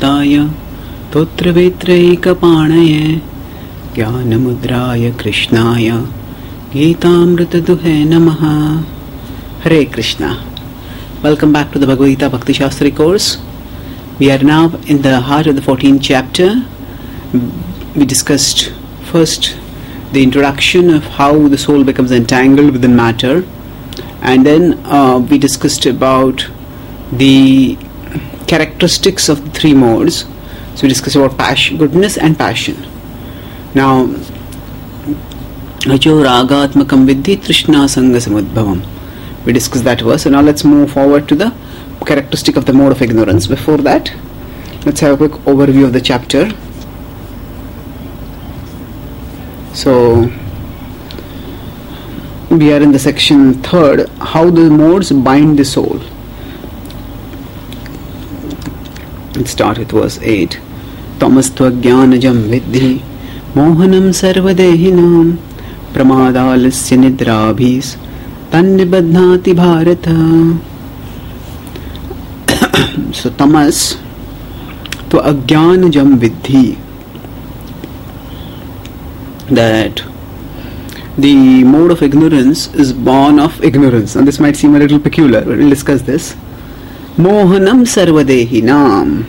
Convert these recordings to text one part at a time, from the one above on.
Vishuddhaya Totravetraikapanaye Jnanamudraya Krishnaya Gitamritaduhe Namaha. Hare Krishna. Welcome back to the Bhagavad Gita Bhakti Shastri course. We are now in the heart of the 14th chapter. We discussed first the introduction of how the soul becomes entangled within matter, and then we discussed about the characteristics of the three modes. So we discussed about passion, goodness and passion. Now, Ajo ragatmakam vidhi trishna sanga samudbhavam. We discussed that verse. So now let's move forward to the characteristic of the mode of ignorance. Before that, let's have a quick overview of the chapter. So we are in the section 3rd, how the modes bind the soul. Let's start with verse 8. Tamastva jnanajam vidhi mohanam sarvadehinam pramadalasya nidrabhis tannibadhnati bharata. So tamas to ajnanajam vidhi, that the mode of ignorance is born of ignorance, and this might seem a little peculiar, but we'll discuss this. Mohanam sarvadehinam,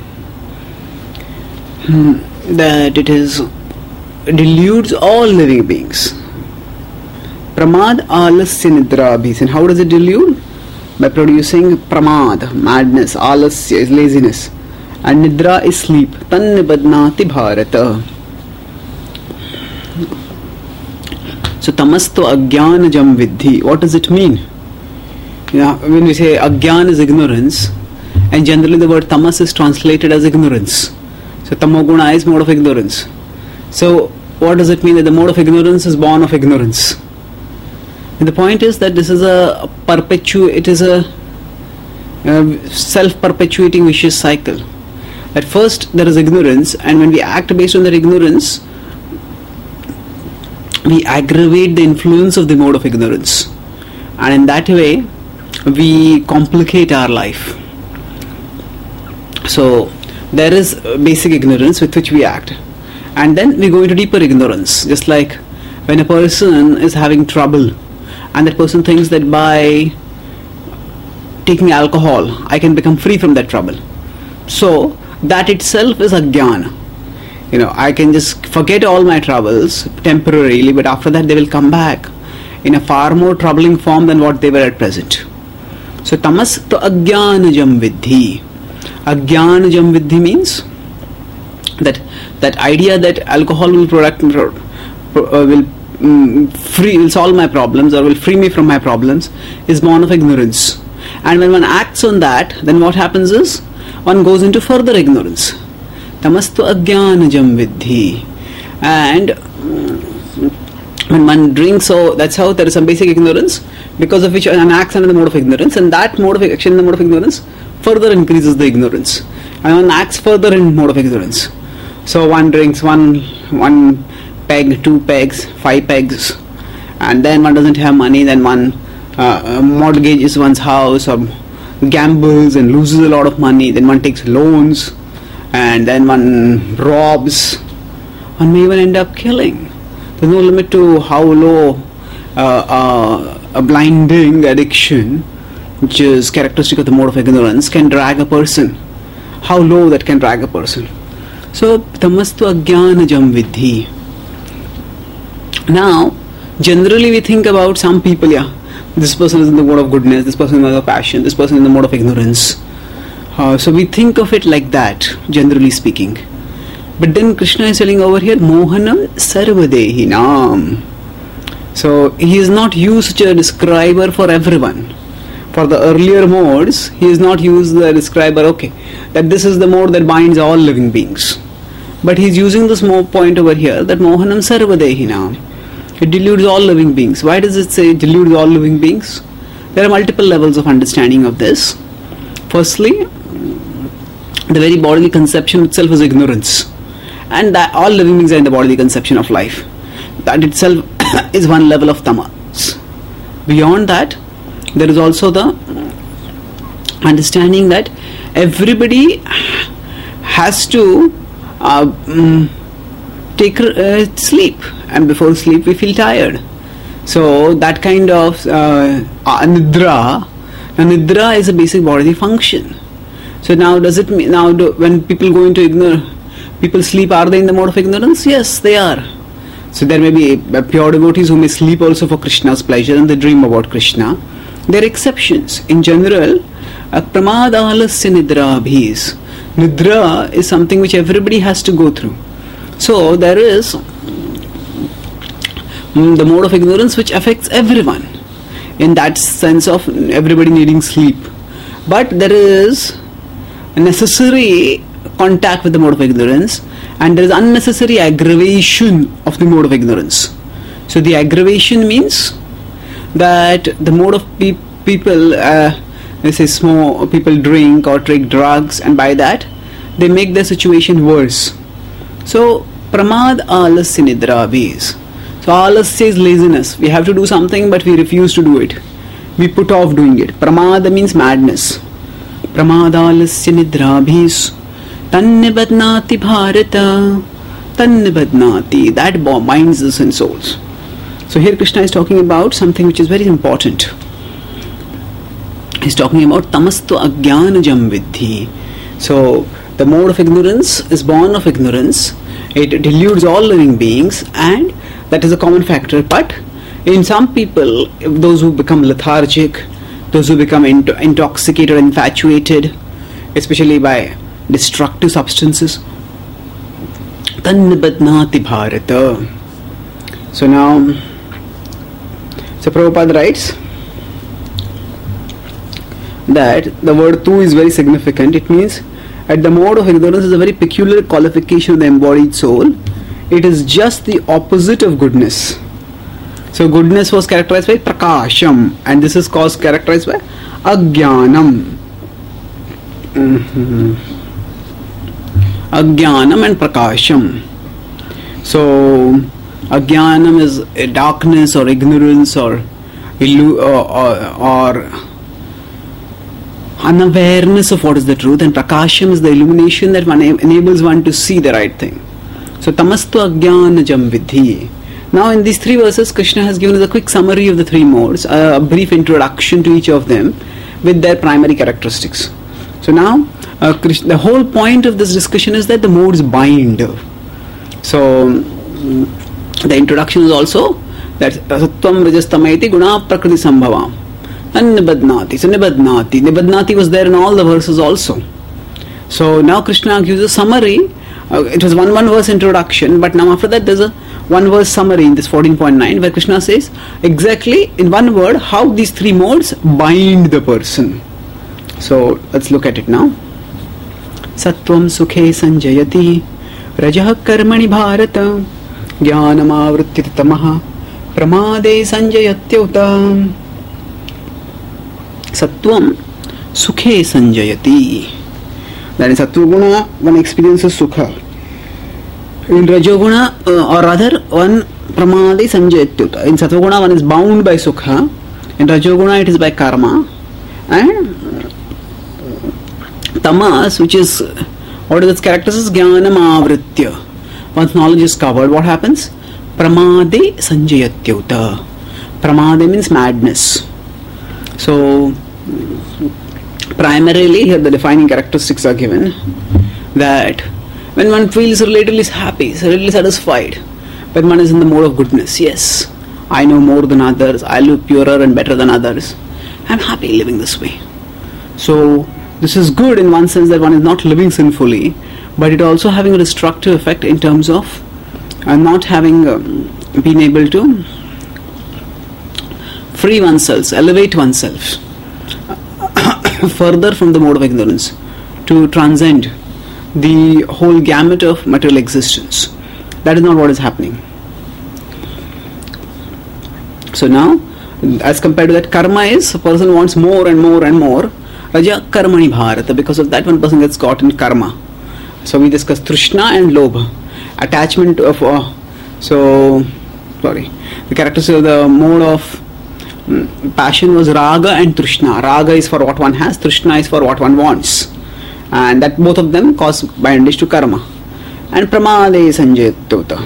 that it deludes all living beings. Pramad alasya nidrabhis, and how does it delude? By producing pramad, madness. Alasya is laziness, and nidra is sleep. Tannibadhnati bharata. So tamasto ajnanajam vidhi, what does it mean? When we say ajnan is ignorance, and generally the word tamas is translated as ignorance. So tamoguna is mode of ignorance. So what does it mean that the mode of ignorance is born of ignorance? And the point is that this is a self-perpetuating vicious cycle. At first there is ignorance, and when we act based on that ignorance, we aggravate the influence of the mode of ignorance, and in that way we complicate our life. So there is basic ignorance with which we act, and then we go into deeper ignorance. Just like when a person is having trouble, and that person thinks that by taking alcohol I can become free from that trouble. So that itself is ajnana. I can just forget all my troubles temporarily, but after that they will come back in a far more troubling form than what they were at present. So tamas to ajnanajam vidhi. Ajnanajam vidhi means that idea that alcohol will solve my problems or will free me from my problems is born of ignorance. And when one acts on that, then what happens is one goes into further ignorance. Tamastu ajnanajam vidhi. And when one drinks, so that's how there is some basic ignorance, because of which one acts under the mode of ignorance, and that mode of action in the mode of ignorance further increases the ignorance, and one acts further in mode of ignorance. So one drinks one peg, 2 pegs, 5 pegs, and then one doesn't have money, then one mortgages one's house or gambles and loses a lot of money, then one takes loans, and then one robs. One may even end up killing. There's no limit to how low a blinding addiction, which is characteristic of the mode of ignorance, can drag a person. How low that can drag a person. So tamastu ajnanajam vidhi. Now, generally we think about some people, this person is in the mode of goodness, this person is in the mode of passion, this person is in the mode of ignorance. So we think of it like that, generally speaking. But then Krishna is telling over here, Mohanam sarvadehinam. So he is not used a describer for everyone. For the earlier modes, he has not used the describer, that this is the mode that binds all living beings. But he is using this point over here, that Mohanam sarvadehinam. It deludes all living beings. Why does it say it deludes all living beings? There are multiple levels of understanding of this. Firstly, the very bodily conception itself is ignorance, and that all living beings are in the bodily conception of life. That itself is one level of tamas. Beyond that, there is also the understanding that everybody has to take sleep, and before sleep we feel tired. So that kind of nidra. Now nidra is a basic bodily function. So now does it mean, when people go into people sleep, are they in the mode of ignorance? Yes, they are. So there may be pure devotees who may sleep also for Krishna's pleasure and they dream about Krishna. There are exceptions. In general, pramadalasya nidra bhis. Nidra is something which everybody has to go through. So there is the mode of ignorance which affects everyone, in that sense of everybody needing sleep. But there is a necessary contact with the mode of ignorance, and there is unnecessary aggravation of the mode of ignorance. So the aggravation means that the mode of people, let's say people drink or take drugs, and by that they make their situation worse. So pramad alasya nidra bhis. So alasya is laziness. We have to do something but we refuse to do it. We put off doing it. Pramada means madness. Pramadalasya nidra bhis. Tannibadnati bharata. Tannibadnati. That binds us in souls. So here Krishna is talking about something which is very important. He's talking about tamastu ajnanajam vidhi. So the mode of ignorance is born of ignorance. It deludes all living beings, and that is a common factor. But in some people, those who become lethargic, those who become intoxicated, infatuated, especially by destructive substances, tannibadnati bharata. So now, so Prabhupada writes that the word tu is very significant. It means at the mode of ignorance is a very peculiar qualification of the embodied soul. It is just the opposite of goodness. So goodness was characterized by prakasham, and this is characterized by ajnanam. Ajnanam and prakasham. So ajnanam is darkness or ignorance or unawareness of what is the truth, and prakasham is the illumination that enables one to see the right thing. So tamastu ajnanajam vidhi. Now in these three verses, Krishna has given us a quick summary of the three modes, a brief introduction to each of them with their primary characteristics. So now the whole point of this discussion is that the modes bind. So the introduction is also that sattvam rajastamaiti guna prakriti sambhavam and nibadnati. So nibadnati was there in all the verses also. So now Krishna gives a summary. It was one verse introduction, but now after that there's a one verse summary in this 14.9 where Krishna says exactly in one word how these three modes bind the person. So let's look at it now. Sattvam sukhe sanjayati rajah karmani bharata jnanam avritti tamaha pramade sanjayatyauta. Sattvam sukhe sanjayati. That is Sattva Guna, one experiences Sukha. In Rajoguna, or rather, one Pramadi Sanjayatyuta. In Sattva Guna, one is bound by Sukha. In Rajoguna, it is by Karma. And Tamas, which is, what is its characteristics? Jnanam avritya. Once knowledge is covered, what happens? Pramade Sanjayatyuta. Pramade means madness. So, primarily here the defining characteristics are given that when one feels relatively happy, relatively satisfied, when one is in the mode of goodness, yes, I know more than others, I live purer and better than others, I'm happy living this way. So this is good in one sense that one is not living sinfully, but it also having a destructive effect in terms of not having been able to free oneself, elevate oneself further from the mode of ignorance to transcend the whole gamut of material existence. That is not what is happening. So now, as compared to that, karma is a person wants more and more and more. Raja karmani bharata. Because of that, one person gets caught in karma. So we discussed trishna and lobha, attachment of. The characteristics of the mode of passion was raga and trishna. Raga is for what one has, trishna is for what one wants. and that both of them cause bondage to karma. And pramade sanjayatota.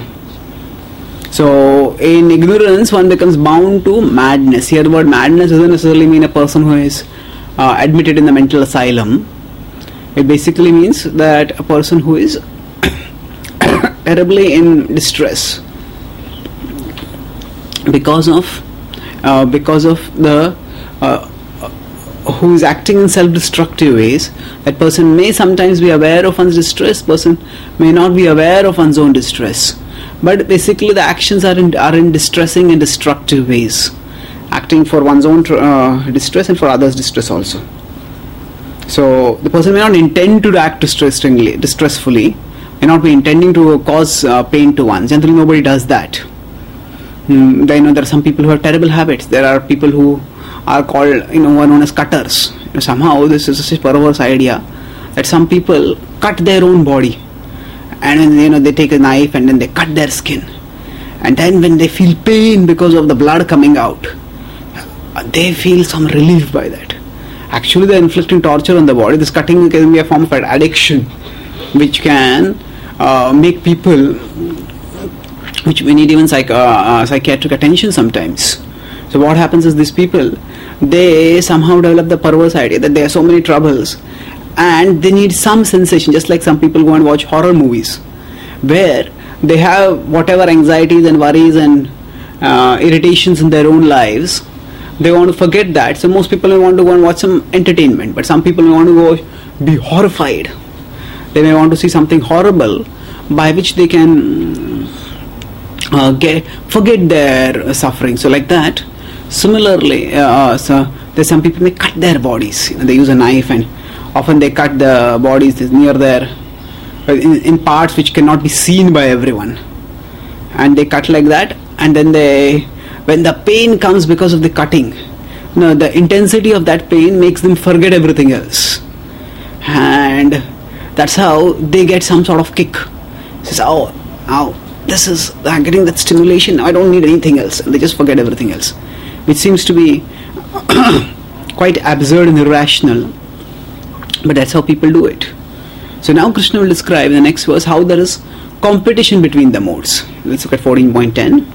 So in ignorance one becomes bound to madness. Here the word madness doesn't necessarily mean a person who is admitted in the mental asylum. It basically means that a person who is terribly in distress because of the who is acting in self-destructive ways. That person may sometimes be aware of one's distress, person may not be aware of one's own distress, but basically the actions are in distressing and destructive ways, acting for one's own distress and for others' distress also. So the person may not intend to act distressfully, may not be intending to cause pain to one. Generally nobody does that. There are some people who have terrible habits. There are people who are called, who are known as cutters. Somehow this is a perverse idea that some people cut their own body, and then they take a knife and then they cut their skin, and then when they feel pain because of the blood coming out, they feel some relief by that. Actually they are inflicting torture on the body. This cutting can be a form of addiction which can make people, which we need even psychiatric attention sometimes. So what happens is these people, they somehow develop the perverse idea that there are so many troubles and they need some sensation, just like some people go and watch horror movies where they have whatever anxieties and worries and irritations in their own lives. They want to forget that. So most people may want to go and watch some entertainment, but some people may want to go be horrified. They may want to see something horrible by which they can forget their suffering. So like that. Similarly, so there's some people may cut their bodies. They use a knife and often they cut the bodies near their in parts which cannot be seen by everyone, and they cut like that. And then when the pain comes because of the cutting, the intensity of that pain makes them forget everything else, and that's how they get some sort of kick. Says, "Oh, I'm getting that stimulation. I don't need anything else," and they just forget everything else, which seems to be quite absurd and irrational, but that's how people do it. So now Krishna will describe in the next verse how there is competition between the modes. Let's look at 14.10.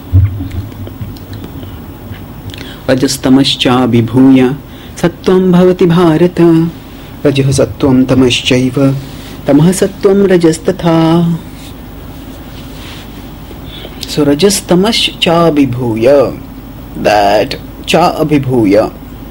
Rajastamascha vibhuya sattvam bhavati bharata rajah sattvam tamaschaiva tamah sattvam rajastatha. So rajastamascha vibhuya, that cha abhibhuya,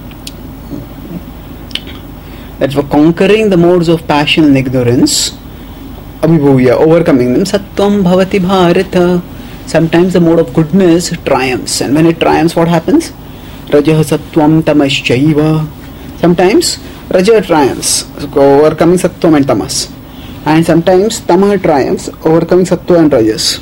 that for conquering the modes of passion and ignorance, abhibhuya, overcoming them, sattvam bhavati bharata, sometimes the mode of goodness triumphs, and when it triumphs, what happens? Rajah sattvam tamaschaiva, sometimes raja triumphs, overcoming sattvam and tamas, and sometimes tamah triumphs, overcoming sattva and rajas.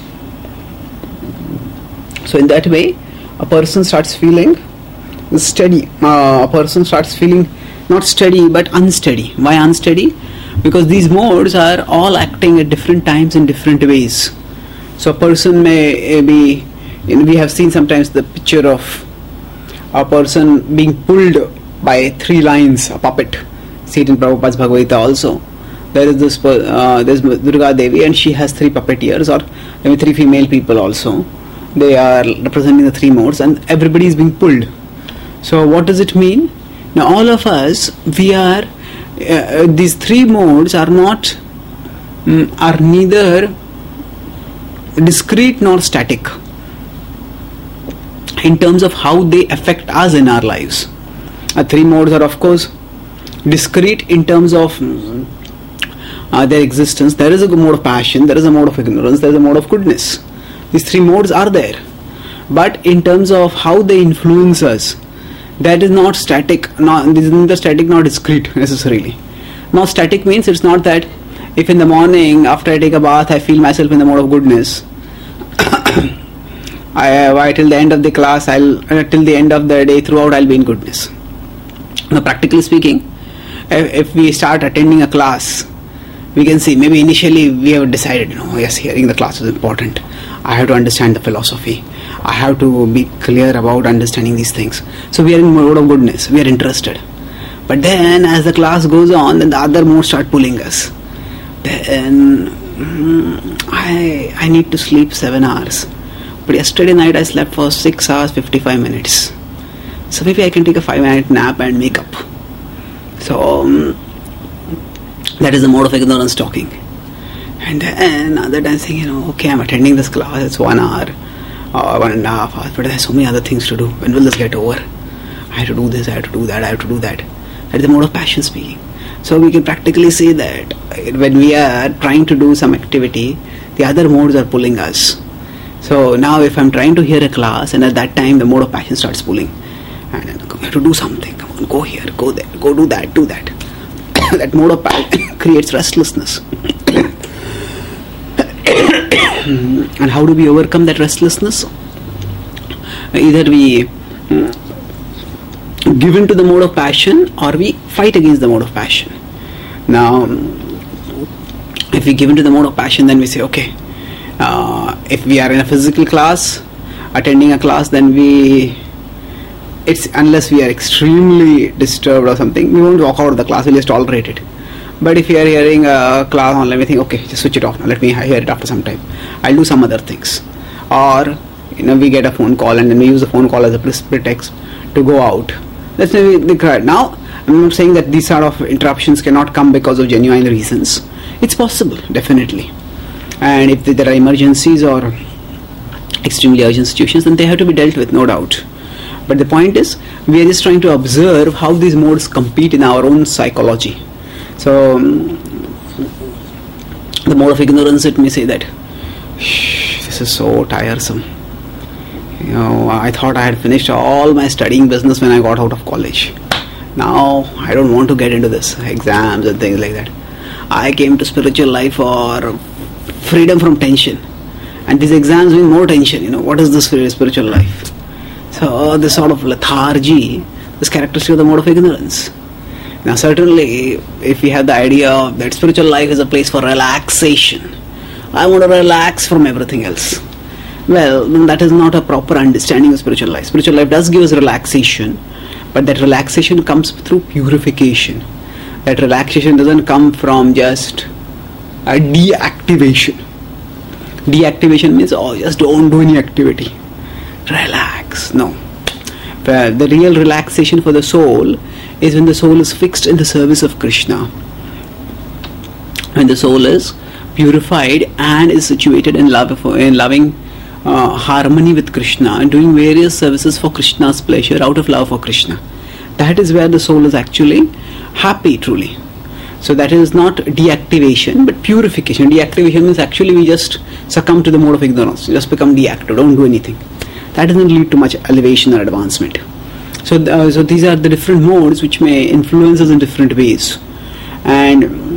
So in that way a person starts feeling steady. A person starts feeling not steady but unsteady. Why unsteady? Because these modes are all acting at different times in different ways. So a person may be, we have seen sometimes the picture of a person being pulled by 3 lines, a puppet. See it in Prabhupada's Bhagavad Gita also. There is this there's Durga Devi and she has 3 puppeteers, or maybe 3 female people also. They are representing the 3 modes and everybody is being pulled. So what does it mean? Now all of us, we are these 3 modes are not are neither discrete nor static in terms of how they affect us in our lives. 3 modes are of course discrete in terms of their existence. There is a mode of passion, there is a mode of ignorance, there is a mode of goodness. These 3 modes are there, but in terms of how they influence us, that is not static. This is neither static nor discrete necessarily. Now static means it's not that if in the morning after I take a bath I feel myself in the mode of goodness, till the end of the class, till the end of the day throughout I'll be in goodness. Now practically speaking, if we start attending a class, we can see maybe initially we have decided, yes, hearing the class is important. I have to understand the philosophy. I have to be clear about understanding these things. So we are in mode of goodness. We are interested. But then as the class goes on, then the other modes start pulling us. Then I need to sleep 7 hours. But yesterday night I slept for 6 hours 55 minutes. So maybe I can take a 5-minute nap and make up. So that is the mode of ignorance talking. And then other time saying, okay, I'm attending this class, it's 1 hour or 1.5 hours, but there's so many other things to do. When will this get over? I have to do this, I have to do that, I have to do that. That is the mode of passion speaking. So we can practically say that when we are trying to do some activity, the other modes are pulling us. So now if I'm trying to hear a class, and at that time the mode of passion starts pulling, and then we have to do something, come on, go here, go there, go do that, do that. That mode of passion creates restlessness. And how do we overcome that restlessness? Either we give in to the mode of passion, or we fight against the mode of passion. Now, if we give in to the mode of passion, then we say, okay, if we are in a physical class, attending a class, then unless we are extremely disturbed or something, we won't walk out of the class, we'll just tolerate it. But if you are hearing a class online, we think, okay, just switch it off now, let me hear it after some time, I'll do some other things. Or we get a phone call, and then we use the phone call as a pretext to go out. That's maybe the crowd. Now, I'm not saying that these sort of interruptions cannot come because of genuine reasons. It's possible, definitely. And if there are emergencies or extremely urgent situations, then they have to be dealt with, no doubt. But the point is, we are just trying to observe how these modes compete in our own psychology. So, the mode of ignorance, it may say that, this is so tiresome. I thought I had finished all my studying business when I got out of college. Now, I don't want to get into this, exams and things like that. I came to spiritual life for freedom from tension. And these exams mean more tension. What is this spiritual life? So, this sort of lethargy is characteristic of the mode of ignorance. Now, certainly, if we have the idea that spiritual life is a place for relaxation, I want to relax from everything else. Well, then that is not a proper understanding of spiritual life. Spiritual life does give us relaxation, but that relaxation comes through purification. That relaxation doesn't come from just a deactivation. Deactivation means, just don't do any activity. Relax. No. The real relaxation for the soul is when the soul is fixed in the service of Krishna. When the soul is purified and is situated in loving harmony with Krishna and doing various services for Krishna's pleasure out of love for Krishna. That is where the soul is actually happy truly. So that is not deactivation but purification. Deactivation means actually we just succumb to the mode of ignorance. We just become deactive, don't do anything. That doesn't lead to much elevation or advancement. So these are the different modes which may influence us in different ways. And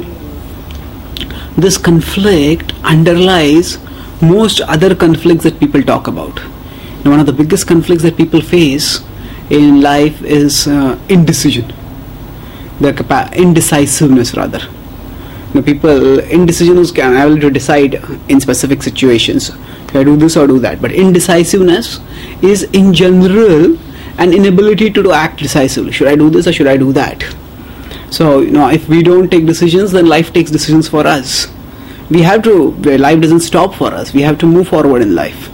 this conflict underlies most other conflicts that people talk about. Now, one of the biggest conflicts that people face in life is indecision. Indecisiveness rather. People, indecision is able to decide in specific situations. Should I do this or do that? But indecisiveness is in general an inability to act decisively. Should I do this or should I do that? So, if we don't take decisions, then life takes decisions for us. We have to, life doesn't stop for us. We have to move forward in life.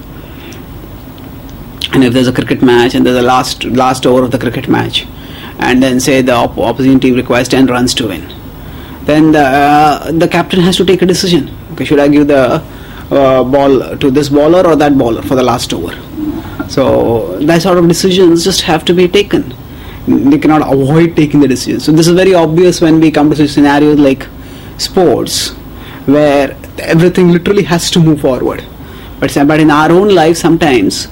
And if there's a cricket match and there's a last over of the cricket match, and then say the opposing team requires 10 runs to win, then the captain has to take a decision. Okay, should I give the ball to this bowler or that bowler for the last over? So that sort of decisions just have to be taken. They cannot avoid taking the decision. So this is very obvious when we come to such scenarios like sports, where everything literally has to move forward. But in our own life, sometimes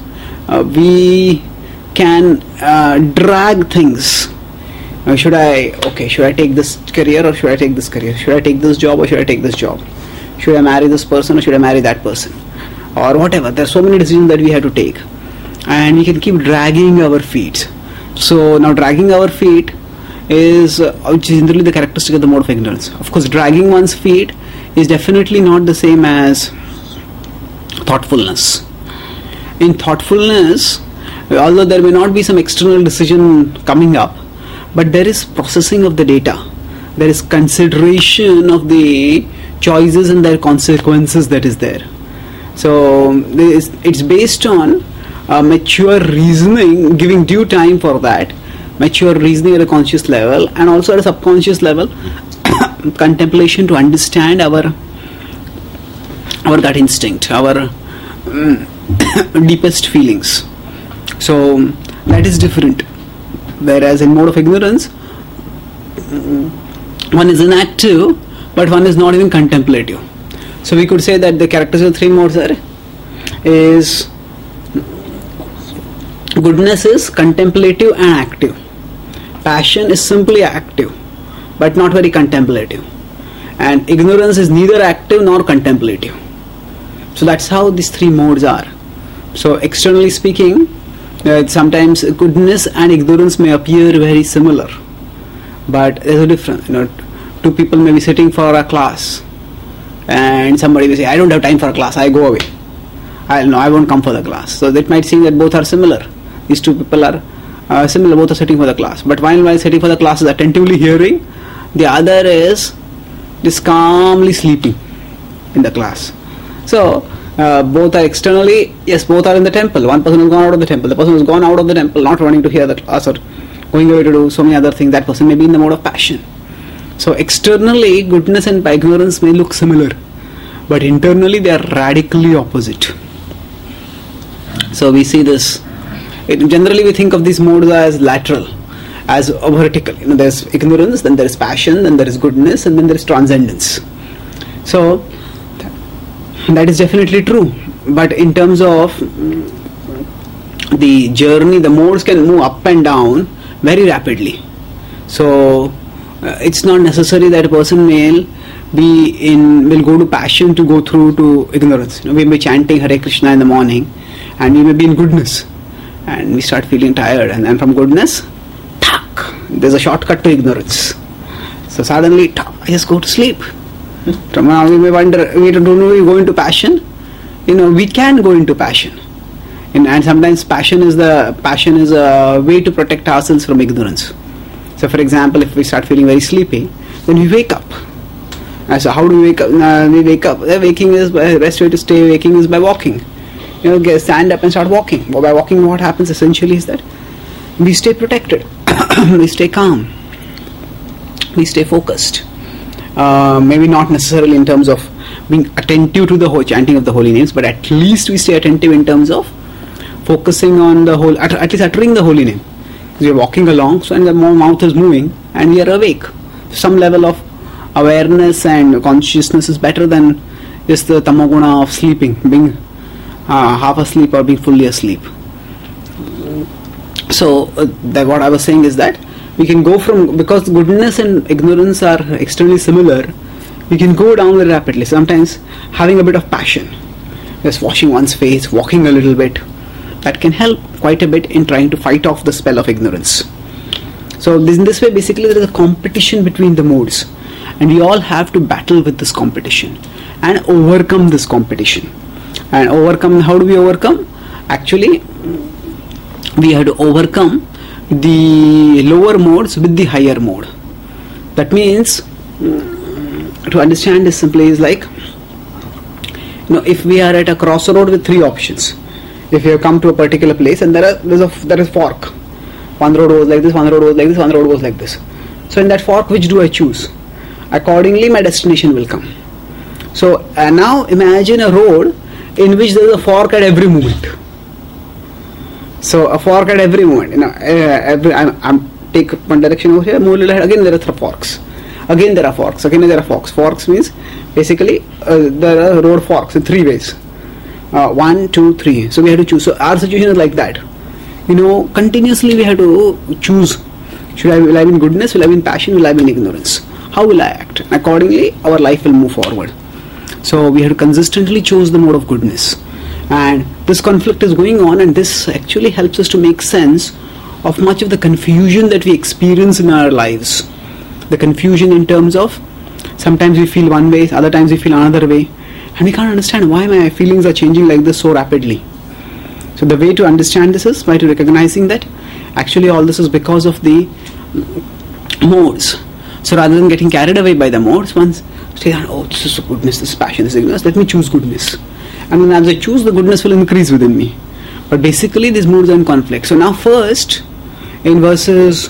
we can drag things. Should I take this career or should I take this career? Should I take this job or should I take this job? Should I marry this person or should I marry that person? Or whatever. There are so many decisions that we have to take. And we can keep dragging our feet. So now dragging our feet is generally the characteristic of the mode of ignorance. Of course, dragging one's feet is definitely not the same as thoughtfulness. In thoughtfulness, although there may not be some external decision coming up, but there is processing of the data, there is consideration of the choices and their consequences that is there. So it's based on mature reasoning, giving due time for that, mature reasoning at a conscious level and also at a subconscious level, contemplation to understand our gut instinct, our deepest feelings. So that is different. Whereas in mode of ignorance, one is inactive, but one is not even contemplative. So we could say that the characteristics of three modes is goodness is contemplative and active. Passion is simply active, but not very contemplative. And ignorance is neither active nor contemplative. So that's how these three modes are. So externally speaking, sometimes goodness and ignorance may appear very similar, but there's a difference. Two people may be sitting for a class, and somebody will say, "I don't have time for a class. I go away. I won't come for the class." So that might seem that both are similar. These two people are similar. Both are sitting for the class, but while sitting for the class is attentively hearing, the other is just calmly sleeping in the class. So both are externally, yes, both are in the temple. One person has gone out of the temple. The person who has gone out of the temple, not wanting to hear the class or going away to do so many other things, that person may be in the mode of passion. So externally, goodness and ignorance may look similar, but internally they are radically opposite. So we see this. Generally we think of these modes as lateral, as vertical. There's ignorance, then there is passion, then there is goodness, and then there is transcendence. So that is definitely true. But in terms of the journey, the modes can move up and down very rapidly. So it's not necessary that a person will go to passion to go through to ignorance. We may be chanting Hare Krishna in the morning, and we may be in goodness, and we start feeling tired, and then from goodness, there's a shortcut to ignorance. So suddenly, I just go to sleep. We may wonder, we don't go into passion. We can go into passion, and sometimes passion is a way to protect ourselves from ignorance. So, for example, if we start feeling very sleepy, then we wake up. So, how do we wake up? We wake up. Waking is the best way to stay waking is by walking. Stand up and start walking. By walking, what happens essentially is that we stay protected, we stay calm, we stay focused. Maybe not necessarily in terms of being attentive to the whole chanting of the holy names, but at least we stay attentive in terms of focusing on the whole, at least uttering the holy name. We are walking along, so and the mouth is moving, and we are awake. Some level of awareness and consciousness is better than just the tamoguna of sleeping, being half asleep or being fully asleep. So what I was saying is that we can go from, because goodness and ignorance are extremely similar, we can go down very rapidly. Sometimes having a bit of passion, just washing one's face, walking a little bit, that can help quite a bit in trying to fight off the spell of ignorance. So in this way, basically there is a competition between the modes, and we all have to battle with this competition and overcome this competition. And how do we overcome? Actually, we have to overcome the lower modes with the higher mode. That means, to understand this simply is like, if we are at a crossroad with three options. If you have come to a particular place and there is fork. One road goes like this, one road goes like this, one road goes like this. So in that fork, which do I choose? Accordingly, my destination will come. So now imagine a road in which there is a fork at every moment. So a fork at every moment. I'm take one direction over here, move a little ahead. Again there are forks. Again there are forks. Again there are forks. Forks means basically there are road forks in three ways. 1, 2, 3. So we have to choose. So our situation is like that. Continuously we have to choose. Will I be in goodness? Will I be in passion? Will I be in ignorance? How will I act? And accordingly, our life will move forward. So we have to consistently choose the mode of goodness. And this conflict is going on, and this actually helps us to make sense of much of the confusion that we experience in our lives. The confusion in terms of sometimes we feel one way, other times we feel another way. And we can't understand why my feelings are changing like this so rapidly. So the way to understand this is by recognizing that actually all this is because of the modes. So rather than getting carried away by the modes, one says, oh, this is goodness, this is passion, this is ignorance, let me choose goodness. And then as I choose, the goodness will increase within me. But basically these modes are in conflict. So now first, in verses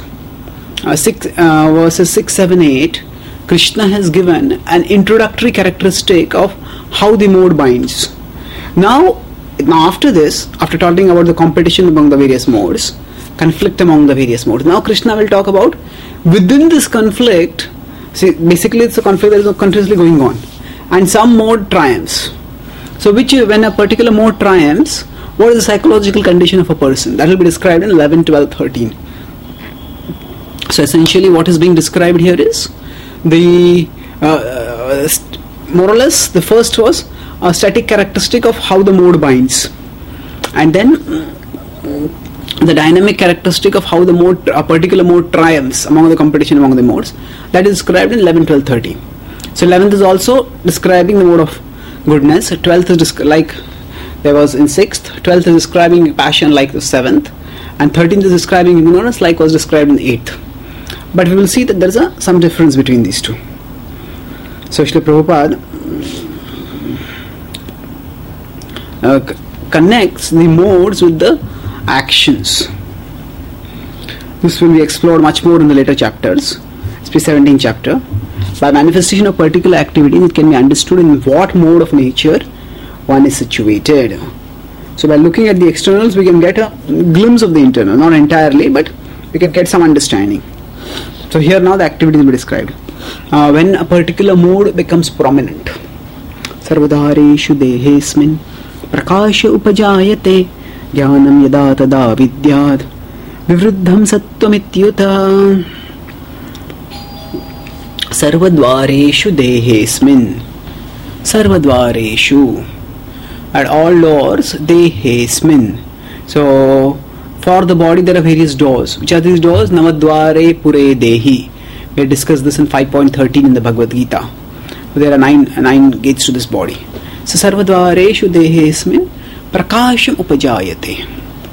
6, 7, 8, Krishna has given an introductory characteristic of how the mode binds. Now after this, after talking about the competition among the various modes, conflict among the various modes, now Krishna will talk about within this conflict. See, basically it's a conflict that is continuously going on, and some mode triumphs. So when a particular mode triumphs, what is the psychological condition of a person? That will be described in 11, 12, 13. So essentially what is being described here is the more or less the first was a static characteristic of how the mode binds, and then the dynamic characteristic of how a particular mode triumphs among the competition among the modes. That is described in 11, 12, 13. So 11th is also describing the mode of goodness, 12th is like there was in 6th, 12th is describing passion like the 7th, and 13th is describing ignorance like was described in 8th. But we will see that there is some difference between these two. So Srila Prabhupada connects the modes with the actions. This will be explored much more in the later chapters, especially 17th chapter. By manifestation of particular activities, it can be understood in what mode of nature one is situated. So by looking at the externals, we can get a glimpse of the internal, not entirely, but we can get some understanding. So here now the activity will be described. When a particular mode becomes prominent, sarvadhareshu dehesmin prakasha upajayate jnanam yada tada vidyad vivruddham sattvamithyuta. Sarvadvareshu dehesmin, sarvadvareshu, at all doors, dehesmin. So for the body there are various doors. Which are these doors? Navadvare pure dehi. We discussed this in 5.13 in the Bhagavad Gita. There are nine gates to this body. So sarvadvareshu dehesmin prakasham upajayate.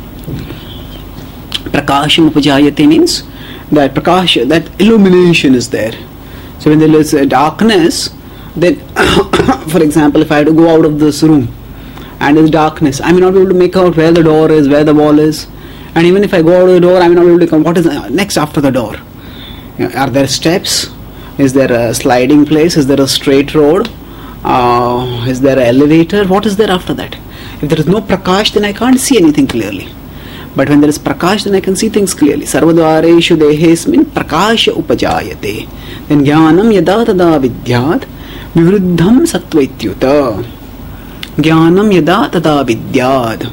Prakasham upajayate means that prakash, that illumination is there. So when there is darkness, then for example, if I had to go out of this room and there is darkness, I may not be able to make out where the door is, where the wall is, and even if I go out of the door, I may not be able to come. What is next after the door? Are there steps? Is there a sliding place? Is there a straight road? Is there an elevator? What is there after that? If there is no prakash, then I can't see anything clearly. But when there is prakash, then I can see things clearly. Sarvadvareshu dehesmin prakasha upajayate. Then jnanam yada tada vidyad vivruddham sattva. Jnanam yada tada vidyad.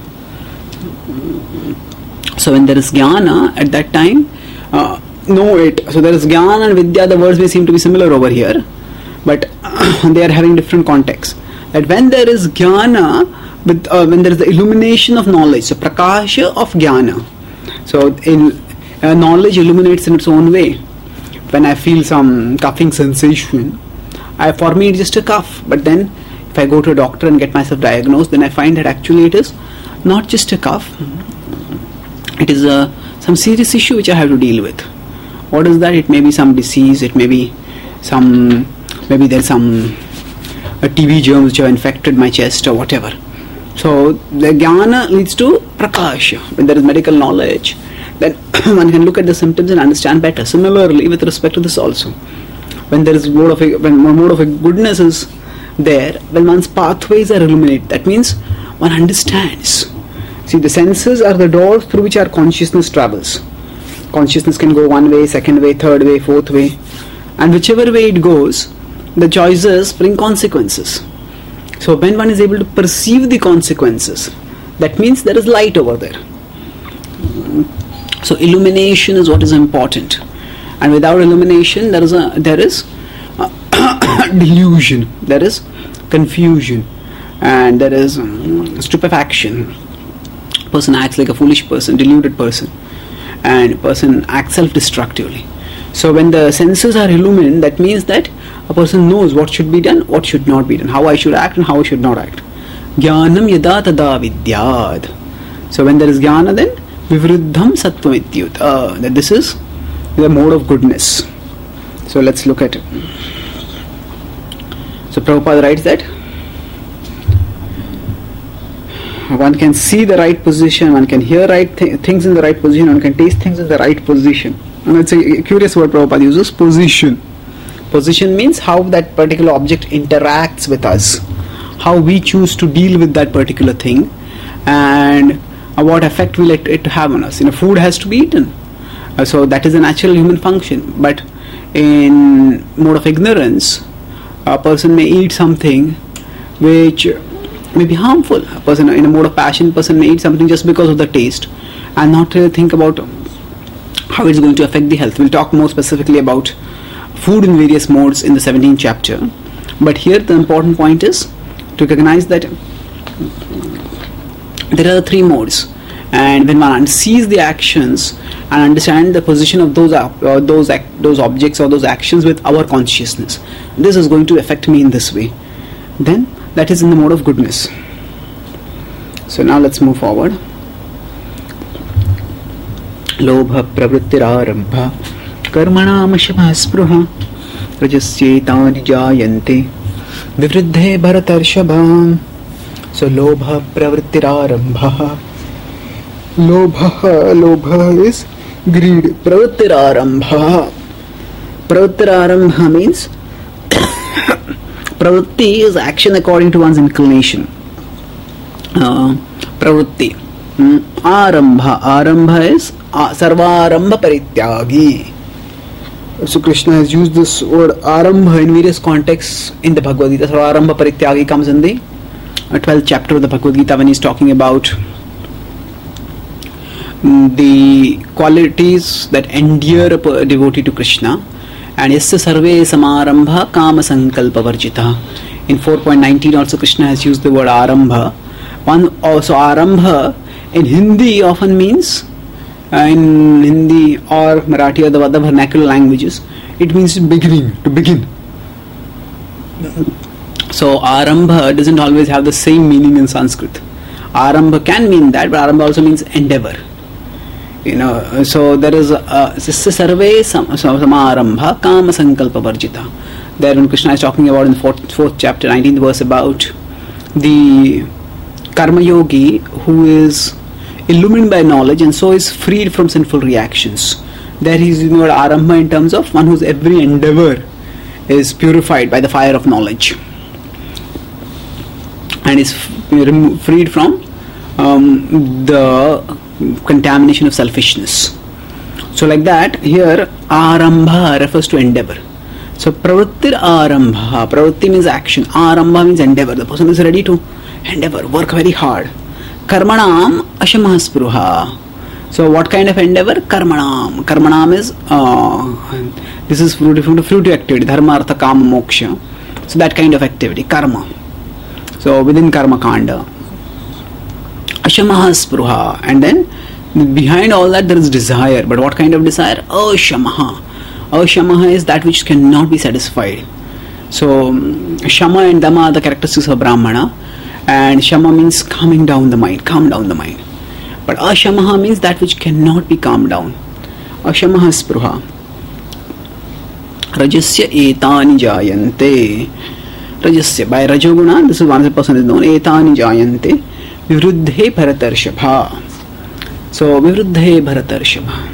So when there is jnana, at that time, know it. So there is jnana and vidya, the words may seem to be similar over here, but they are having different contexts. That when there is jnana, when there is the illumination of knowledge, so prakasha of jnana. So knowledge illuminates in its own way. When I feel some coughing sensation, for me it's just a cough. But then if I go to a doctor and get myself diagnosed, then I find that actually it is not just a cough. It is some serious issue which I have to deal with. What is that? It may be some disease, it may be maybe there's some TB germs which have infected my chest or whatever. So the jnana leads to prakasha. When there is medical knowledge, then one can look at the symptoms and understand better. Similarly, with respect to this also, when there is mode of a goodness is there, when one's pathways are illuminated, that means one understands. See, the senses are the doors through which our consciousness travels. Consciousness can go one way, second way, third way, fourth way, and whichever way it goes, the choices bring consequences. So when one is able to perceive the consequences, that means there is light over there. So illumination is what is important, and without illumination there is delusion, there is confusion, and there is stupefaction. Person acts like a foolish person, deluded person, and person acts self-destructively. So when the senses are illumined, that means that a person knows what should be done, what should not be done, how I should act and how I should not act. Jnanam yada tada vidyad. So when there is jnana, then vivruddham sattvamithyuta. That this is the mode of goodness. So let's look at it. So Prabhupada writes that one can see the right position, one can hear things in the right position, one can taste things in the right position. And it's a curious word Prabhupada uses, position. Position means how that particular object interacts with us, how we choose to deal with that particular thing, and what effect will it have on us. Food has to be eaten. So that is a natural human function. But in mode of ignorance, a person may eat something which may be harmful. A person in a mode of passion, person may eat something just because of the taste and not really think about how it's going to affect the health. We'll talk more specifically about food in various modes in the 17th chapter. But here the important point is to recognize that there are 3 modes, and when one sees the actions and understand the position of those objects or those actions with our consciousness, this is going to affect me in this way, then that is in the mode of goodness. So now let's move forward. Lobha pravrittirarambha karmanam shamaspruha rajasyetani jayante vivriddhe bharatarshava. So lobha pravrittirarambha. Lobha is greed. Pravrittirarambha. Pravrittirarambha means pravritti is action according to one's inclination. Pravritti. Arambha is sarvarambha parityagi. So Krishna has used this word arambha in various contexts in the Bhagavad Gita. Sarvarambha parityagi comes in the 12th chapter of the Bhagavad Gita when he is talking about the qualities that endear a devotee to Krishna. And yasya sarve samarambha kama sankalpa varjita. In 4.19 also Krishna has used the word arambha. Also arambha in Hindi often means, in Hindi or Marathi or the other vernacular languages, it means beginning, to begin. So arambha doesn't always have the same meaning in Sanskrit. Arambha can mean that, but arambha also means endeavor. So there is sarve samarambha kama sankalpa varjita. There when Krishna is talking about in the 4th chapter 19th verse about the karma yogi who is illumined by knowledge and so is freed from sinful reactions. There he is using the word arambha in terms of one whose every endeavor is purified by the fire of knowledge and is freed from the contamination of selfishness. So like that, here arambha refers to endeavor. So pravrittir arambha. Pravritti means action. Arambha means endeavor. The person is ready to endeavor, work very hard. Karmanam ashamaspruha. So what kind of endeavor? Karmanam. Karmanam is this is fruitive activity. Dharma, artha, kama, moksha. So that kind of activity, karma. So within karma kanda. Ashamaha spruha. And then behind all that there is desire. But what kind of desire? Ashamaha. Ashamaha is that which cannot be satisfied. So Shama and Dama are the characteristics of Brahmana. And Shama means calming down the mind, calm down the mind. But Ashamaha means that which cannot be calmed down. Ashamaha spruha. Rajasya etani jayante. Rajasya, by Rajoguna, this is one person is known. Etani jayante. Vivruddhe bharatarshava. So Vivruddhe bharatarshava.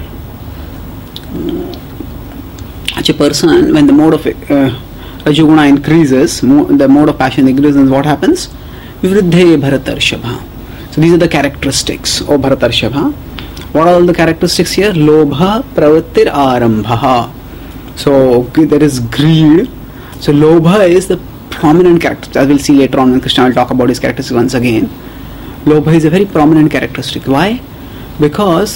Such a person, when the mode of Rajoguna increases, the mode of passion increases, what happens? Vivruddhe bharatarshava. So these are the characteristics of bharatarshava. What are all the characteristics here? Lobha pravrittir arambha. So there is greed. So Lobha is the prominent character. As we'll see later on when Krishna will talk about his characteristics once again. Lobha is a very prominent characteristic. Why? Because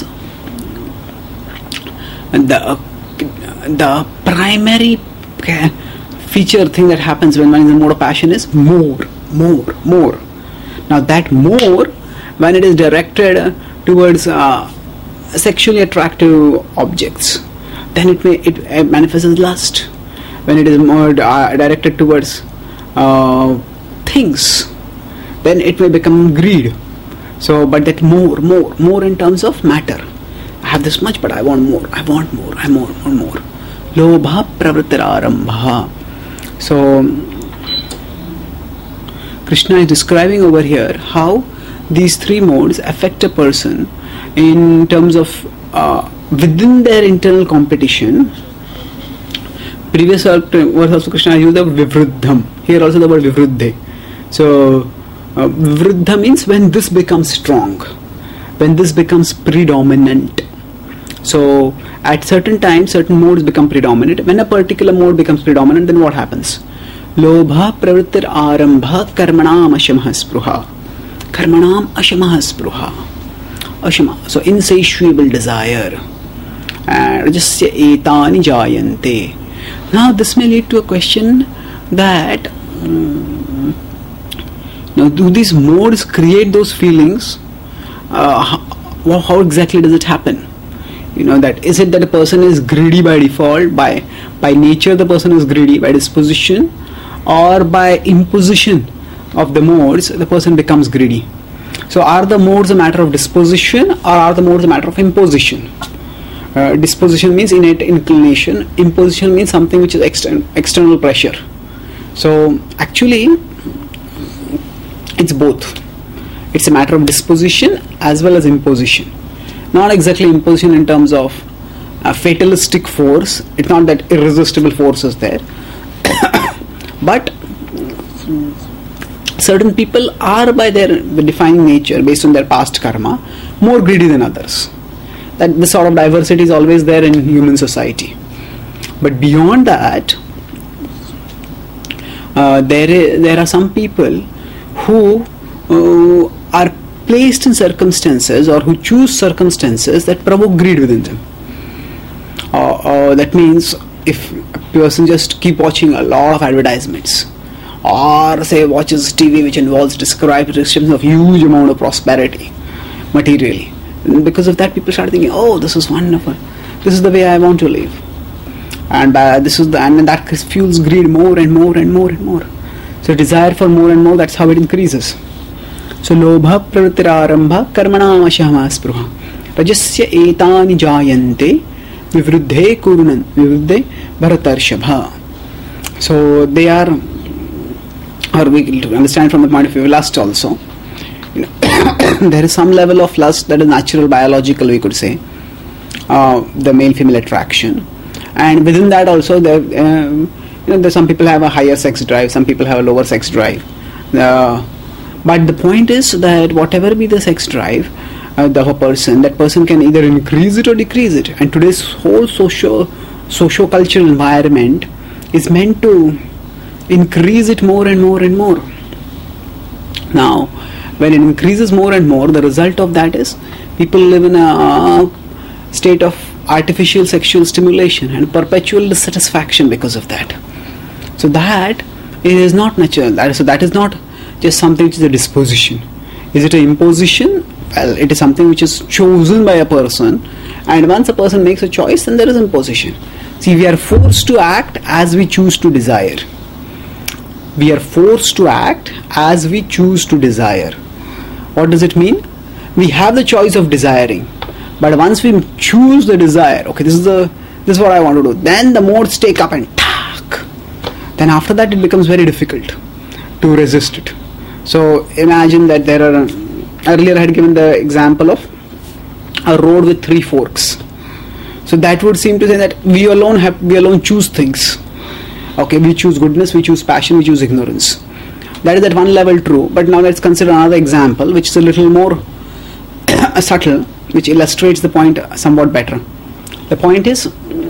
the primary feature thing that happens when one is in mode of passion is more. Now that more, when it is directed towards sexually attractive objects, then it manifests as lust. When it is more directed towards things, then it may become greed. So, but that more in terms of matter, have this much, but I want more. I want more. I want more. Lobha pravrittirarambha. So Krishna is describing over here how these three modes affect a person in terms of within their internal competition. Previous verse also Krishna used the word vivruddham. Here also the word vivruddhe. So vivruddha means when this becomes strong, when this becomes predominant. So at certain times certain modes become predominant. When a particular mode becomes predominant, then what happens? Lobha pravrittir arambha karmanam ashamah spruha. Karmanam ashamah spruha. Ashama. So insatiable desire. Rajasya etani jayante. Now this may lead to a question that now do these modes create those feelings? How exactly does it happen? That is it that a person is greedy by default, by nature the person is greedy, by disposition, or by imposition of the modes the person becomes greedy? So are the modes a matter of disposition, or are the modes a matter of imposition? Disposition means innate inclination, imposition means something which is external pressure. So actually it's both. It's a matter of disposition as well as imposition. Not exactly imposition in terms of a fatalistic force. It's not that irresistible force is there. But certain people are by their defining nature, based on their past karma, more greedy than others. That this sort of diversity is always there in human society. But beyond that, there are some people who are placed in circumstances or who choose circumstances that provoke greed within them. That means if a person just keep watching a lot of advertisements, or say watches TV which involves descriptions of huge amount of prosperity materially, because of that people start thinking, oh, this is wonderful, this is the way I want to live, and that fuels greed more and more and more and more. So desire for more and more, that's how it increases. So lobha pravrittirarambha karmanam ashamah spruha rajasya etani jayante vivruddhe kurunan vivruddhe bharatarshabha. So they are, or we understand from the point of view of lust also, there is some level of lust that is natural, biological, we could say, the male-female attraction, and within that also there some people have a higher sex drive, some people have a lower sex drive. But the point is that whatever be the sex drive of a person, that person can either increase it or decrease it. And today's whole socio-cultural environment is meant to increase it more and more and more. Now, when it increases more and more, the result of that is people live in a state of artificial sexual stimulation and perpetual dissatisfaction because of that. So that is not natural. So that is not just something which is a disposition. Is it an imposition? Well, it is something which is chosen by a person, and once a person makes a choice, then there is imposition. See, we are forced to act as we choose to desire. We are forced to act as we choose to desire. What does it mean? We have the choice of desiring, but once we choose the desire, okay, this is what I want to do, then the modes take up and tack. Then after that it becomes very difficult to resist it. So imagine that there are, earlier I had given the example of a road with three forks. So that would seem to say that we alone choose things. Okay, we choose goodness, we choose passion, we choose ignorance. That is at one level true, but now let's consider another example which is a little more subtle, which illustrates the point somewhat better. The point is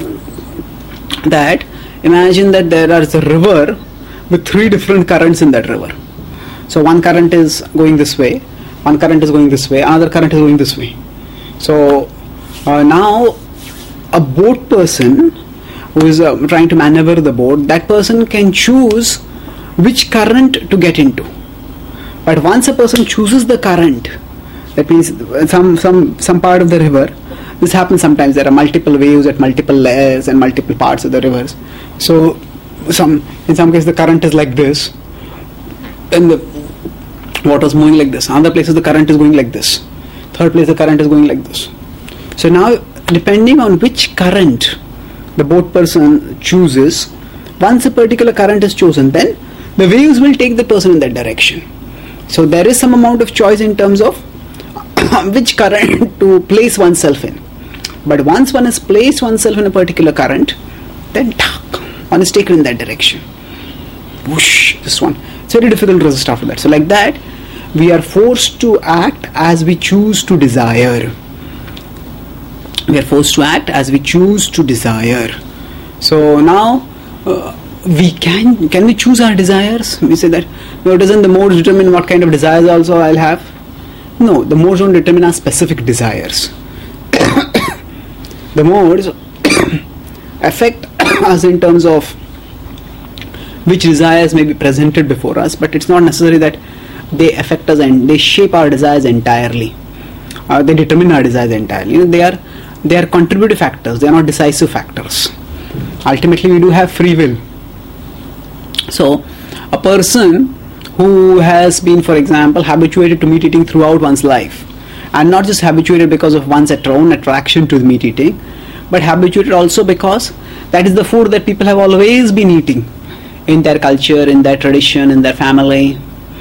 that imagine that there is a river with three different currents in that river. So one current is going this way, one current is going this way, another current is going this way. So now a boat person who is trying to maneuver the boat, that person can choose which current to get into. But once a person chooses the current, that means some part of the river, this happens sometimes, there are multiple waves at multiple layers and multiple parts of the rivers. So in some cases the current is like this, then the water is moving like this. Other places the current is going like this. Third place the current is going like this. So now depending on which current the boat person chooses, once a particular current is chosen, then the waves will take the person in that direction. So there is some amount of choice in terms of which current to place oneself in. But once one has placed oneself in a particular current, then one is taken in that direction. Whoosh, this one. It's very difficult to resist after that. So like that, we are forced to act as we choose to desire. We are forced to act as we choose to desire. So now, can we choose our desires? We say that, no, doesn't the modes determine what kind of desires also I'll have? No, the modes don't determine our specific desires. The modes affect us in terms of which desires may be presented before us, but it's not necessary that they affect us and they shape our desires entirely. They determine our desires entirely. They are contributive factors. They are not decisive factors. Ultimately, we do have free will. So, a person who has been, for example, habituated to meat eating throughout one's life, and not just habituated because of one's own attraction to meat eating, but habituated also because that is the food that people have always been eating in their culture, in their tradition, in their family.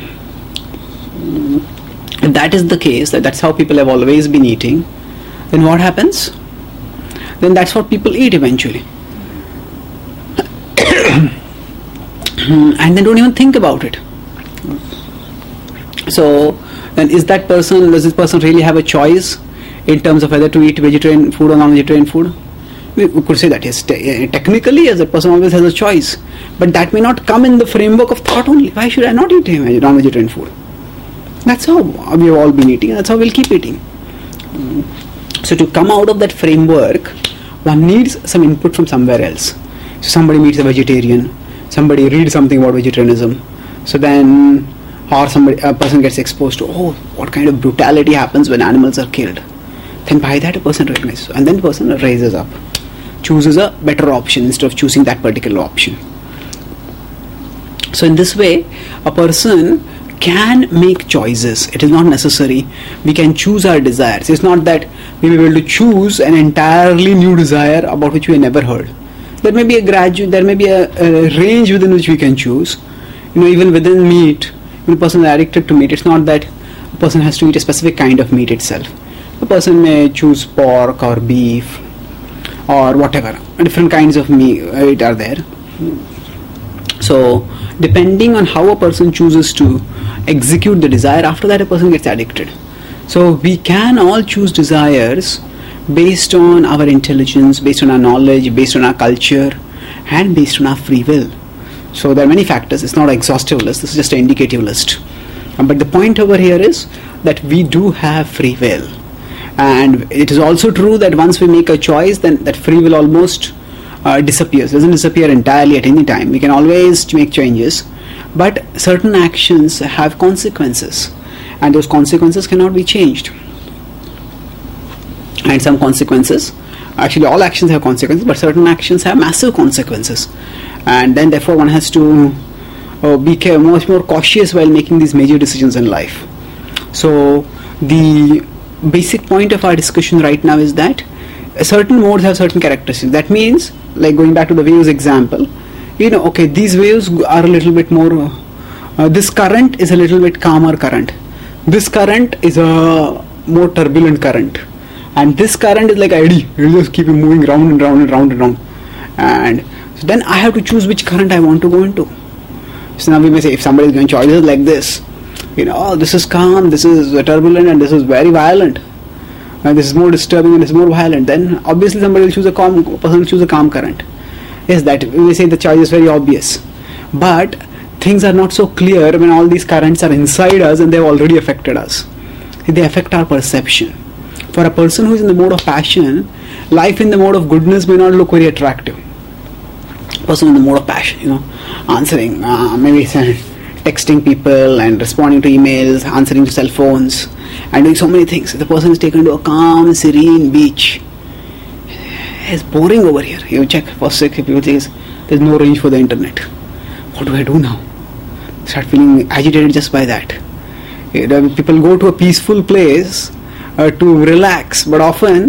If that is the case, that's how people have always been eating, then what happens? Then that's what people eat eventually. And they don't even think about it. So then does this person really have a choice in terms of whether to eat vegetarian food or non-vegetarian food? We could say that yes, technically yes, a person always has a choice, but that may not come in the framework of thought only. Why should I not eat non-vegetarian food? That's how we have all been eating, and that's how we'll keep eating. So to come out of that framework, one needs some input from somewhere else. So somebody meets a vegetarian, somebody reads something about vegetarianism, so then a person gets exposed to, what kind of brutality happens when animals are killed. Then by that a person recognizes, and then the person rises up, chooses a better option instead of choosing that particular option. So in this way, a person can make choices. It is not necessary. We can choose our desires. It's not that we will be able to choose an entirely new desire about which we have never heard. There may be a range within which we can choose. Even within meat, when a person is addicted to meat, it's not that a person has to eat a specific kind of meat itself. A person may choose pork or beef or whatever. Different kinds of meat are there. So, depending on how a person chooses to execute the desire, after that a person gets addicted. So, we can all choose desires based on our intelligence, based on our knowledge, based on our culture, and based on our free will. So there are many factors. It's not an exhaustive list. This is just an indicative list. But the point over here is that we do have free will. And it is also true that once we make a choice, then that free will almost disappears. It doesn't disappear entirely at any time. We can always make changes. But certain actions have consequences. And those consequences cannot be changed. And some consequences, actually all actions have consequences, but certain actions have massive consequences. And then therefore one has to be much more cautious while making these major decisions in life. So the basic point of our discussion right now is that certain modes have certain characteristics. That means, like going back to the waves example, these waves are a little bit more, this current is a little bit calmer current. This current is a more turbulent current. And this current is like eddy. It will just keep moving round and round and round and round. And so then I have to choose which current I want to go into. So now we may say, if somebody is going choices like this, this is calm, this is turbulent, and this is very violent, and this is more disturbing and this is more violent, then obviously somebody will choose a calm current. Yes, that we may say the choice is very obvious. But things are not so clear when all these currents are inside us and they have already affected us. They affect our perception. For a person who is in the mode of passion, life in the mode of goodness may not look very attractive. Person in the mode of passion, answering, maybe texting people and responding to emails, answering to cell phones, and doing so many things. The person is taken to a calm, serene beach. It's boring over here. You check for 6 people says there's no range for the internet. What do I do now? Start feeling agitated just by that. People go to a peaceful place to relax, but often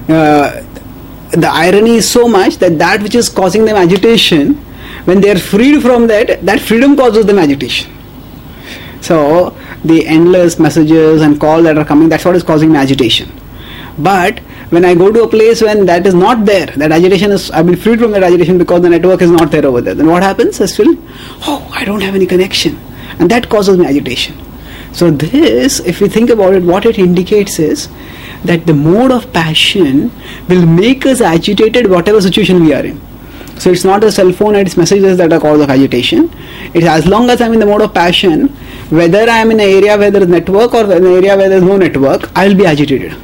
the irony is so much that which is causing them agitation, when they are freed from that freedom causes them agitation. So the endless messages and calls that are coming, that's what is causing me agitation. But when I go to a place when that is not there, that agitation is, I've been freed from that agitation because the network is not there over there, then what happens? I feel, I don't have any connection, and that causes me agitation. So this, if we think about it, what it indicates is that the mode of passion will make us agitated whatever situation we are in. So it's not the cell phone and its messages that are cause of agitation. It's as long as I'm in the mode of passion, whether I'm in an area where there is network or in an area where there is no network, I'll be agitated.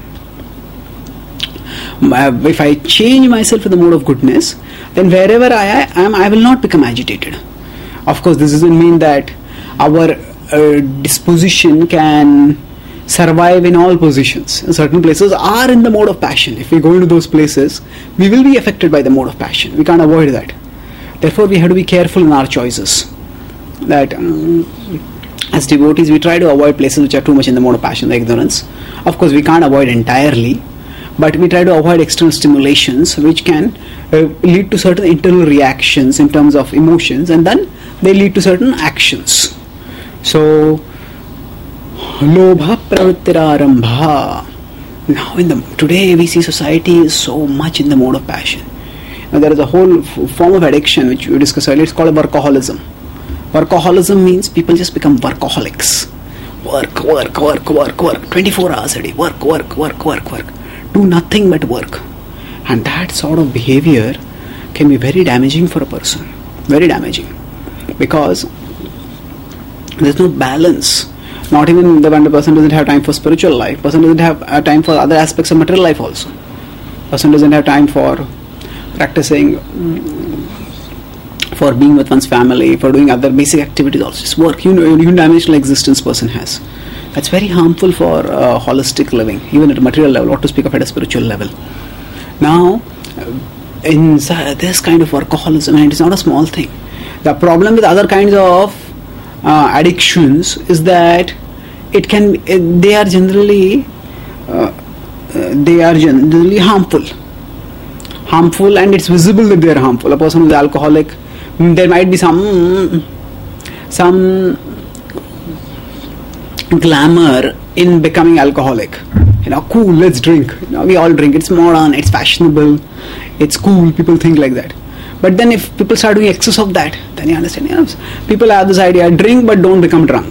If I change myself to the mode of goodness, then wherever I am, I will not become agitated. Of course, this doesn't mean that our disposition can survive in all positions. Certain places are in the mode of passion. If we go into those places, we will be affected by the mode of passion. We can't avoid that. Therefore, we have to be careful in our choices. That as devotees, we try to avoid places which are too much in the mode of passion, the ignorance. Of course, we can't avoid entirely, but we try to avoid external stimulations which can lead to certain internal reactions in terms of emotions, and then they lead to certain actions. So, Lobha pravrittirarambha. Now, today we see society is so much in the mode of passion. Now, there is a whole form of addiction which we discussed earlier. It's called workaholism. Workaholism means people just become workaholics. Work. 24 hours a day. Work. Do nothing but work. And that sort of behavior can be very damaging for a person. Very damaging. Because there's no balance. Not even when the person doesn't have time for spiritual life. Person doesn't have time for other aspects of material life also. Person doesn't have time for practicing, for being with one's family, for doing other basic activities also. Just work. Unidimensional existence person has. That's very harmful for holistic living, even at a material level, not to speak of at a spiritual level. Now, in this kind of workaholism, and it's not a small thing. The problem with other kinds of addictions is that they are generally harmful, and it's visible that they are harmful. A person who is alcoholic, there might be some glamour in becoming alcoholic. Cool, let's drink. We all drink. It's modern, it's fashionable, it's cool. People think like that. But then if people start doing excess of that, then you understand. People have this idea: drink but don't become drunk.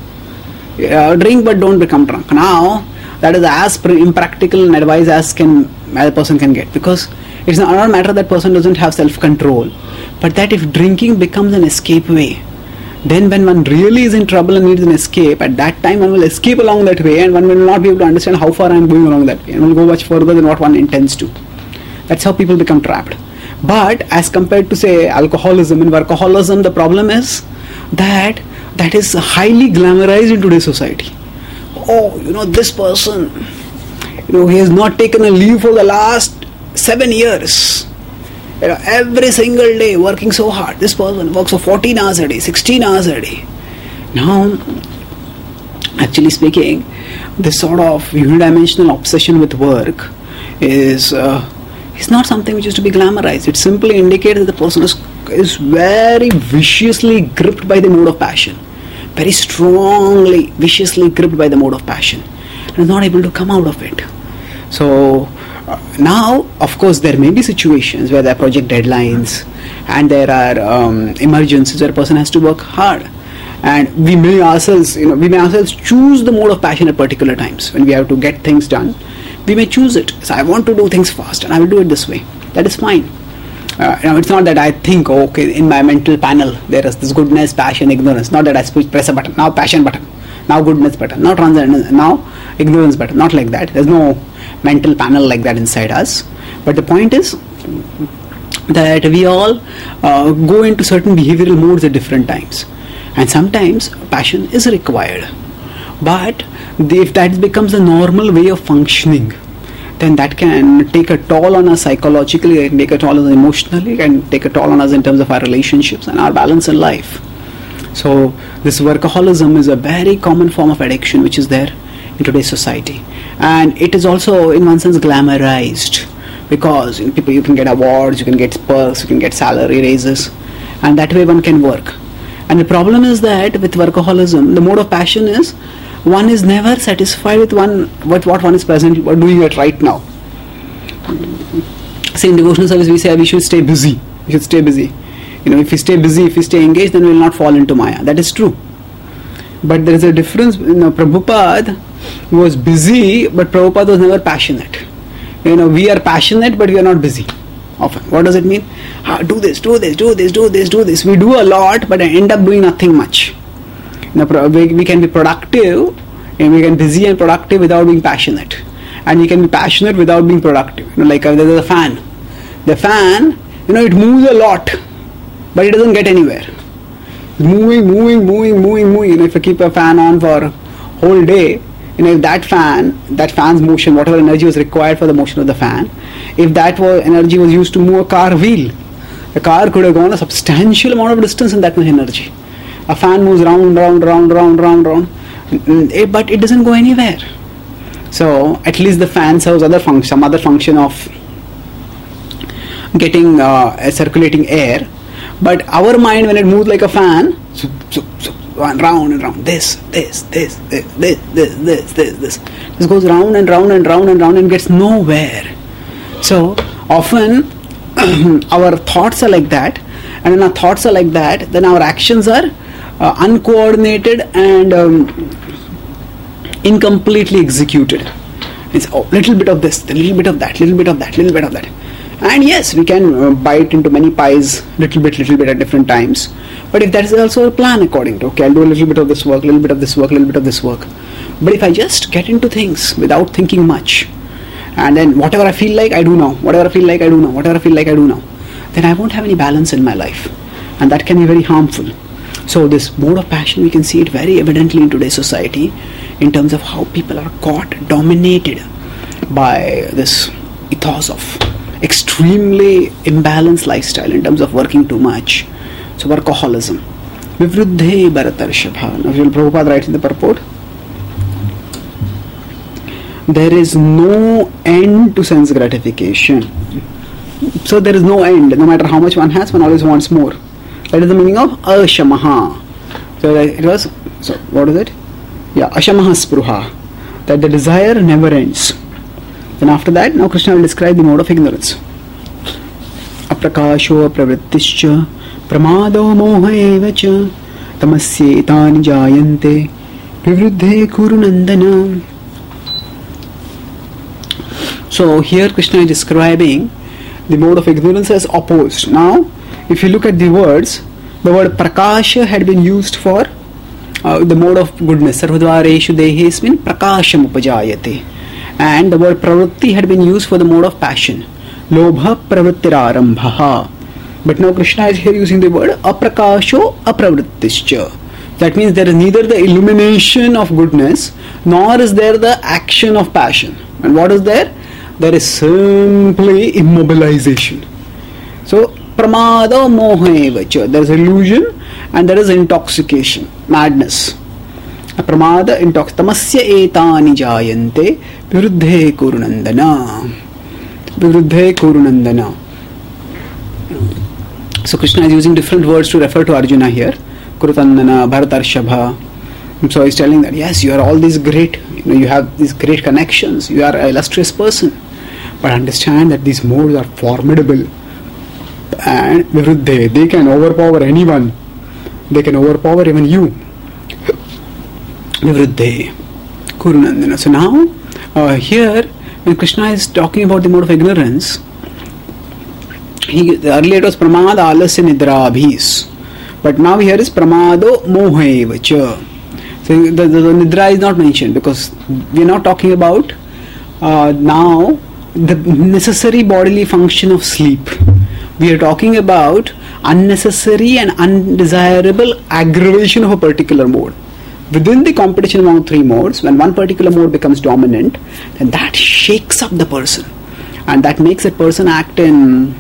Drink but don't become drunk. Now that is as impractical an advice as a person can get, because it's not a matter that person doesn't have self-control, but that if drinking becomes an escape way, then when one really is in trouble and needs an escape, at that time one will escape along that way, and one will not be able to understand how far I am going along that way, and will go much further than what one intends to. That's how people become trapped. But as compared to, say, alcoholism and workaholism, the problem is that is highly glamorized in today's society. This person, he has not taken a leave for the last 7 years. Every single day working so hard. This person works for 14 hours a day, 16 hours a day. Now, actually speaking, this sort of unidimensional obsession with work is not something which is to be glamorized. It simply indicates that the person is very viciously gripped by the mode of passion. Very strongly, viciously gripped by the mode of passion, and is not able to come out of it. So, now, of course, there may be situations where there are project deadlines and there are emergencies where a person has to work hard, and we may ourselves choose the mode of passion at particular times when we have to get things done. We may choose it. So I want to do things fast, and I will do it this way. That is fine. It's not that I think, in my mental panel there is this goodness, passion, ignorance. Not that I press a button, now passion button, now goodness button, now transcendence, now ignorance button. Not like that. There's no mental panel like that inside us. But the point is that we all go into certain behavioral modes at different times, and sometimes passion is required. But if that becomes a normal way of functioning, then that can take a toll on us psychologically, and take a toll on us emotionally, and take a toll on us in terms of our relationships and our balance in life. So this workaholism is a very common form of addiction which is there in today's society. And it is also in one sense glamorized, because people, you can get awards, you can get perks, you can get salary raises, and that way one can work. And the problem is that with workaholism, the mode of passion is one is never satisfied with what one is presently doing it right now. Say in devotional service we say we should stay busy. We should stay busy. If we stay busy, if we stay engaged, then we will not fall into Maya. That is true. But there is a difference. Prabhupada was busy, but Prabhupada was never passionate. We are passionate, but we are not busy. Often. What does it mean? Do this. We do a lot, but I end up doing nothing much. We can be productive, and we can be busy and productive without being passionate. And you can be passionate without being productive. Like there is a fan. The fan, it moves a lot, but it doesn't get anywhere. It's moving. If you keep a fan on for a whole day, if that fan's motion, whatever energy was required for the motion of the fan, if that energy was used to move a car wheel, the car could have gone a substantial amount of distance in that much energy. A fan moves round, but it doesn't go anywhere. So at least the fan serves some other function of getting circulating air. But our mind, when it moves like a fan, round and round, this goes round and gets nowhere. So often our thoughts are like that, and when our thoughts are like that, then our actions are uncoordinated and incompletely executed. It's little bit of this, a little bit of that, little bit of that. And yes, we can bite into many pies, little bit at different times. But if that is also a plan according to, okay, I'll do a little bit of this work, little bit of this work. But if I just get into things without thinking much, and then whatever I feel like I do now, then I won't have any balance in my life. And that can be very harmful. So this mode of passion, we can see it very evidently in today's society in terms of how people are dominated by this ethos of extremely imbalanced lifestyle in terms of working too much. So workaholism. Vivruddhe Bharatarshabha. Now Prabhupada writes in the purport, there is no end to sense gratification. So there is no end. No matter how much one has, one always wants more. That is the meaning of ashamaha. So what is it? Ashamaha spruha. That the desire never ends. Then after that, now Krishna will describe the mode of ignorance. Aprakasho pravrittischa pramado moha evacha tamasye etani jayante vivruddhe kurunandana. So here Krishna is describing the mode of ignorance as opposed. Now, if you look at the words, the word prakasha had been used for the mode of goodness. Sarvadvareshu dehesmin prakasham upajayate. And the word pravritti had been used for the mode of passion. Lobha pravrittirarambha. But now Krishna is here using the word aprakasho apravrittischa. That means there is neither the illumination of goodness nor is there the action of passion. And what is there? There is simply immobilization. So pramada moha evacha. There is illusion and there is intoxication, madness. Pramada intox tamasya etani jayante vivruddhe kurunandana. So Krishna is using different words to refer to Arjuna here. Kurutandana, Bharatarshabha. So he's telling that yes, you are all these great, you have these great connections, you are an illustrious person. But understand that these modes are formidable. And vivruddhe, they can overpower anyone. They can overpower even you. Vivruddhe kurunandana. So now here when Krishna is talking about the mode of ignorance, earlier it was pramada alasya nidra abhis, but now here is pramado moha evacha. So the nidra is not mentioned because we are not talking about now the necessary bodily function of sleep. We are talking about unnecessary and undesirable aggravation of a particular mode. Within the competition among three modes, when one particular mode becomes dominant, then that shakes up the person. And that makes that person act in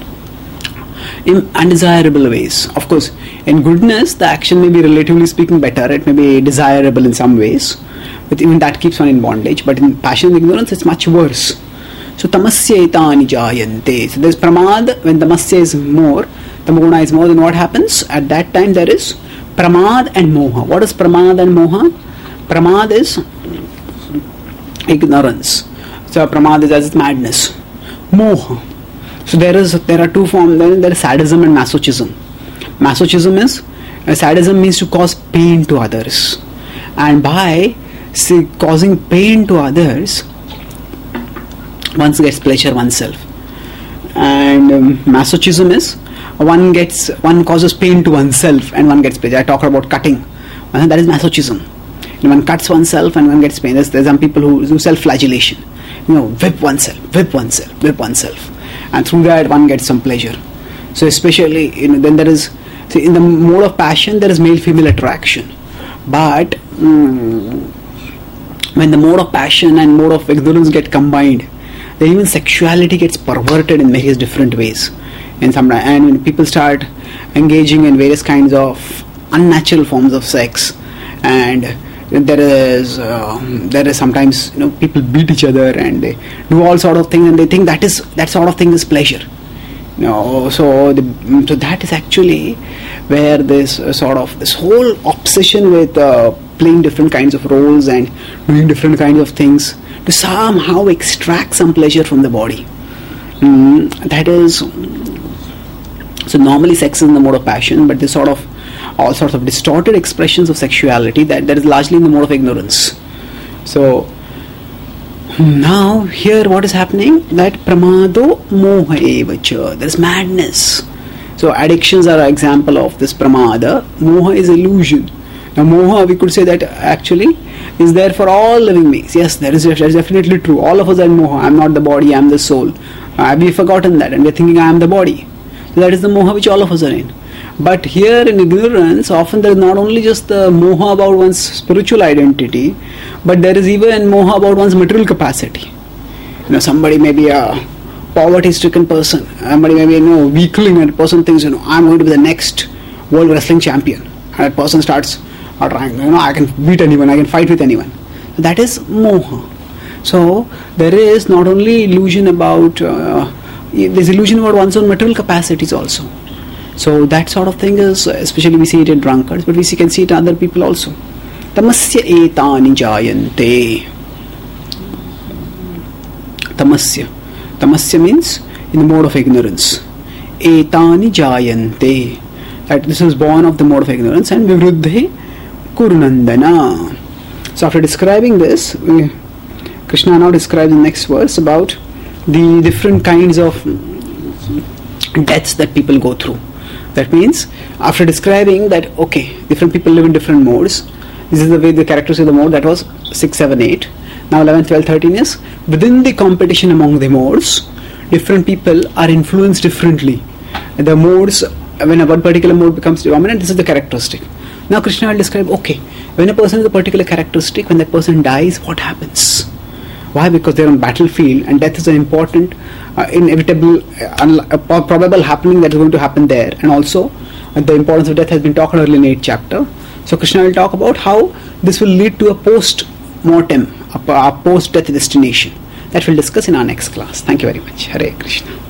undesirable ways. Of course, in goodness, the action may be relatively speaking better. It may be desirable in some ways. but even that keeps one in bondage. But in passion and ignorance, it's much worse. So tamasya etani jayante. So there's pramad. When tamasya is more, tamoguna is more, then what happens? At that time there is pramad and moha. What is pramad and moha? Pramad is ignorance. So pramad is as madness. Moha. So there are two forms. There is sadism and masochism. Masochism is sadism means to cause pain to others, and by causing pain to others, one gets pleasure oneself. And masochism is one causes pain to oneself and one gets pleasure. I talk about cutting. That is masochism. One cuts oneself and one gets pain. There's some people who do self-flagellation. Whip oneself, and through that one gets some pleasure. So especially, then there is, in the mode of passion there is male-female attraction. But when the mode of passion and mode of ignorance get combined, then even sexuality gets perverted in various different ways. And when people start engaging in various kinds of unnatural forms of sex, and there is sometimes people beat each other and they do all sort of things, and they think that sort of thing is pleasure. So that is actually where this whole obsession with playing different kinds of roles and doing different kinds of things to somehow extract some pleasure from the body. That is, so normally sex is in the mode of passion, but this all sorts of distorted expressions of sexuality that is largely in the mode of ignorance. So now here what is happening? That pramado moha evacha. There is madness. So addictions are an example of this pramada. Moha is illusion. Now moha, we could say that actually is there for all living beings. Yes, that is definitely true. All of us are in moha. I am not the body, I am the soul. We have forgotten that and we are thinking I am the body. So that is the moha which all of us are in. But here in ignorance, often there is not only just the moha about one's spiritual identity, but there is even moha about one's material capacity. Somebody may be a poverty-stricken person, somebody may be a weakling, and a person thinks, I'm going to be the next world wrestling champion. And that person starts trying, I can beat anyone, I can fight with anyone. So that is moha. So there is not only illusion about, there's illusion about one's own material capacities also. So that sort of thing is, especially we see it in drunkards, but we can see it in other people also. Tamasya etani jayante. Tamasya means in the mode of ignorance. Etani jayante. That this is born of the mode of ignorance. And vivruddhe kurnandana. So after describing this, Krishna now describes the next verse about the different kinds of deaths that people go through. That means, after describing that, different people live in different modes. This is the way the characters of the mode, that was 6, 7, 8. Now 11, 12, 13 is, within the competition among the modes, different people are influenced differently. The modes, when a particular mode becomes dominant, this is the characteristic. Now Krishna will describe, when a person has a particular characteristic, when that person dies, what happens? Why? Because they are on battlefield, and death is an important, inevitable, probable happening that is going to happen there. And also, the importance of death has been talked earlier in 8th chapter. So Krishna will talk about how this will lead to a post-mortem, a post-death destination. That we'll discuss in our next class. Thank you very much. Hare Krishna.